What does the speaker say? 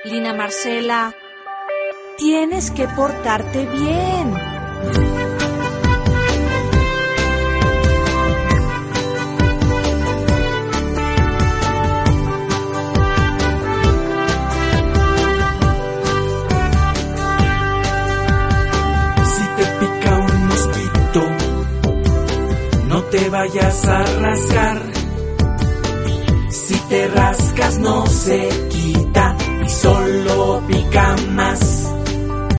Lina Marcela, tienes que portarte bien. Si te pica un mosquito, no te vayas a rascar. Si te rascas no se quita y solo pica más.